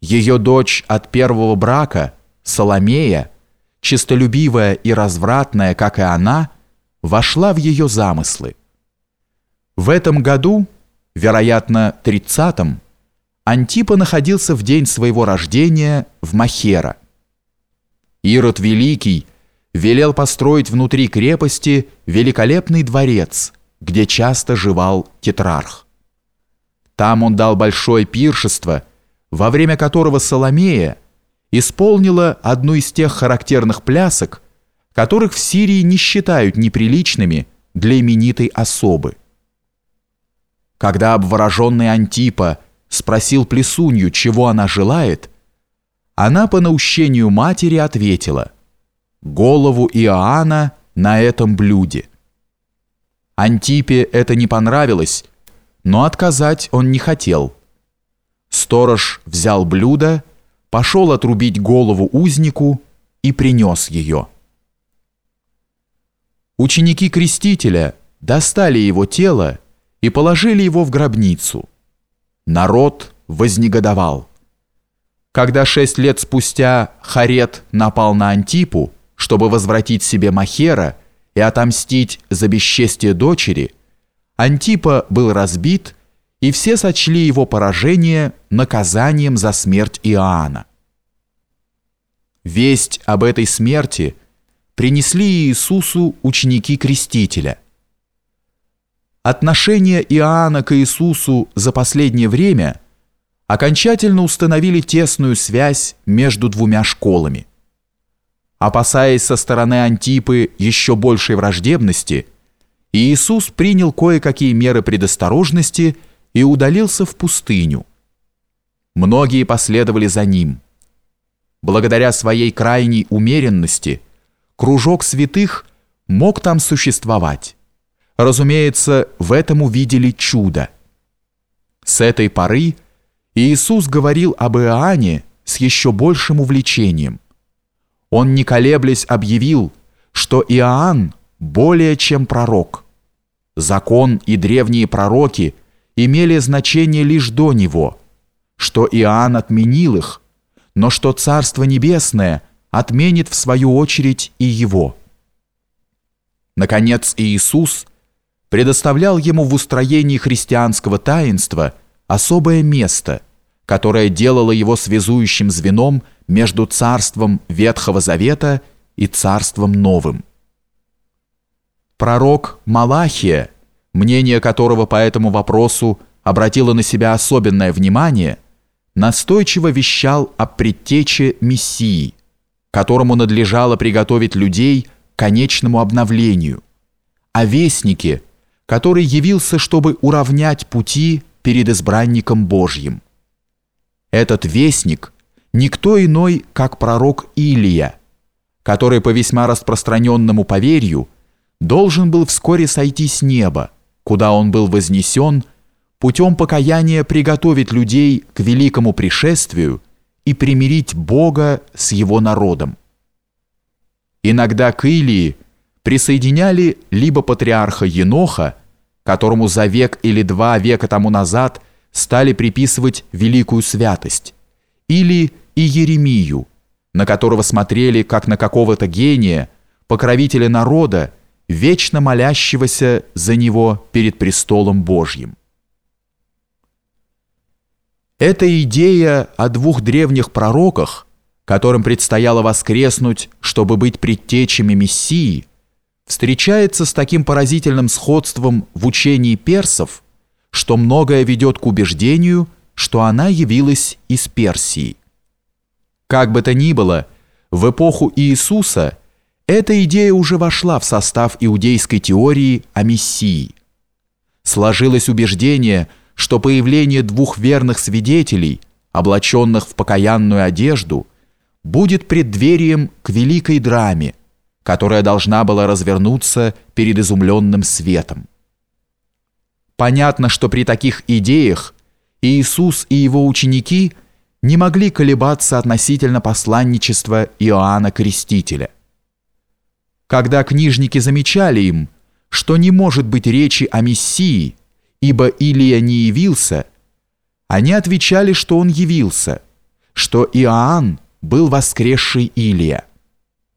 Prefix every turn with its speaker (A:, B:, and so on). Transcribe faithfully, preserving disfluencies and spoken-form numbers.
A: Ее дочь от первого брака, Соломея, честолюбивая и развратная, как и она, вошла в ее замыслы. В этом году, вероятно, тридцатом, Антипа находился в день своего рождения в Махера. Ирод Великий велел построить внутри крепости великолепный дворец, где часто живал тетрарх. Там он дал большое пиршество, во время которого Соломея исполнила одну из тех характерных плясок, которых в Сирии не считают неприличными для именитой особы. Когда обвороженный Антипа спросил плясунью, чего она желает, она по наущению матери ответила: «Голову Иоанна на этом блюде». Антипе это не понравилось, но отказать он не хотел. Сторож взял блюдо, пошел отрубить голову узнику и принес ее. Ученики Крестителя достали его тело и положили его в гробницу. Народ вознегодовал. Когда шесть лет спустя Харет напал на Антипу, чтобы возвратить себе Махера и отомстить за бесчестие дочери, Антипа был разбит, и все сочли его поражение наказанием за смерть Иоанна. Весть об этой смерти принесли Иисусу ученики Крестителя. Отношения Иоанна к Иисусу за последнее время окончательно установили тесную связь между двумя школами. Опасаясь со стороны Антипы еще большей враждебности, Иисус принял кое-какие меры предосторожности и удалился в пустыню. Многие последовали за ним. Благодаря своей крайней умеренности кружок святых мог там существовать. Разумеется, в этом увидели чудо. С этой поры Иисус говорил об Иоанне с еще большим увлечением. Он, не колеблясь, объявил, что Иоанн более чем пророк. Закон и древние пророки имели значение лишь до него, что Иоанн отменил их, но что Царство Небесное отменит в свою очередь и его. Наконец, Иисус предоставлял ему в устроении христианского таинства особое место, которое делало его связующим звеном между царством Ветхого Завета и царством Новым. Пророк Малахия, мнение которого по этому вопросу обратило на себя особенное внимание, настойчиво вещал о предтече Мессии, которому надлежало приготовить людей к конечному обновлению, о вестнике, который явился, чтобы уравнять пути перед избранником Божьим. Этот вестник – никто иной, как пророк Илия, который по весьма распространенному поверью должен был вскоре сойти с неба, куда он был вознесен, путем покаяния приготовить людей к великому пришествию и примирить Бога с его народом. Иногда к Илии присоединяли либо патриарха Еноха, которому за век или два века тому назад стали приписывать великую святость, или и Еремию, на которого смотрели как на какого-то гения, покровителя народа, вечно молящегося за него перед престолом Божьим. Эта идея о двух древних пророках, которым предстояло воскреснуть, чтобы быть предтечами Мессии, встречается с таким поразительным сходством в учении персов, что многое ведет к убеждению, что она явилась из Персии. Как бы то ни было, в эпоху Иисуса эта идея уже вошла в состав иудейской теории о Мессии. Сложилось убеждение, что появление двух верных свидетелей, облаченных в покаянную одежду, будет преддверием к великой драме, которая должна была развернуться перед изумленным светом. Понятно, что при таких идеях Иисус и его ученики не могли колебаться относительно посланничества Иоанна Крестителя. Когда книжники замечали им, что не может быть речи о Мессии, ибо Илия не явился, они отвечали, что он явился, что Иоанн был воскресший Илия.